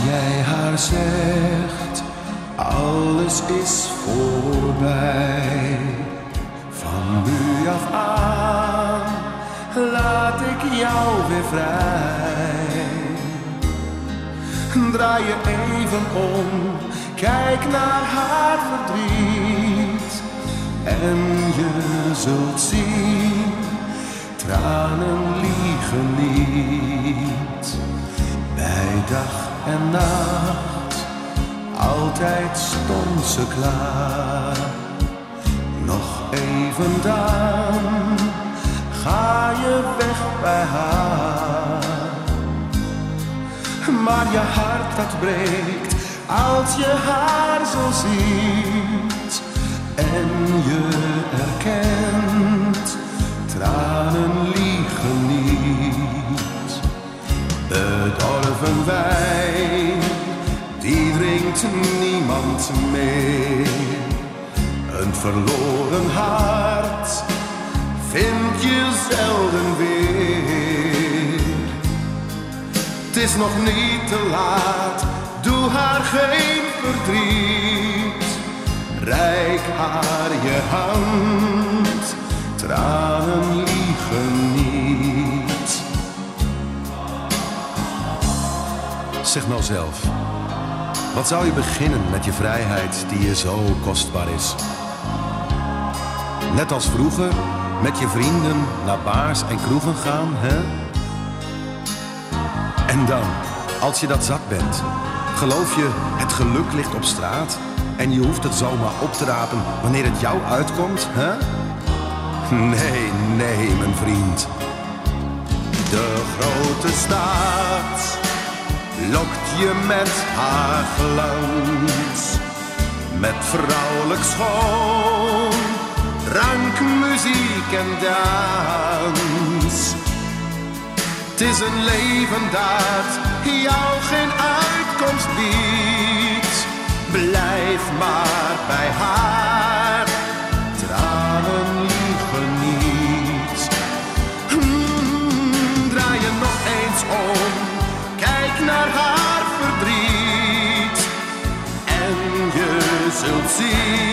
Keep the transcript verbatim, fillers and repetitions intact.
jij haar zegt, alles is voorbij. Van nu af aan laat ik jou weer vrij. Draai je even om, kijk naar haar verdriet. En je zult zien, tranen liegen niet. Bij dag en nacht, altijd stond ze klaar. Nog even dan, ga je weg bij haar. Maar je hart dat breekt, als je haar zo ziet. En je erkent, tranen liegen niet. Bedorven wijn, die drinkt niemand meer. Een verloren hart vind je zelden weer. Het is nog niet te laat, doe haar geen verdriet. Reik haar je hand, tranen liegen niet. Zeg nou zelf, wat zou je beginnen met je vrijheid die je zo kostbaar is? Net als vroeger, met je vrienden naar baars en kroegen gaan, hè? En dan, als je dat zat bent, geloof je het geluk ligt op straat en je hoeft het zomaar op te rapen wanneer het jou uitkomt, hè? Nee, nee, mijn vriend. De grote stad lokt je met haar glans, met vrouwelijk schoon, rank muziek en dans. Het is een leven dat jou geen uitkomst biedt. Blijf maar bij haar, tranen liegen niet. Hmm, draai je nog eens om, kijk naar haar verdriet. En je zult zien,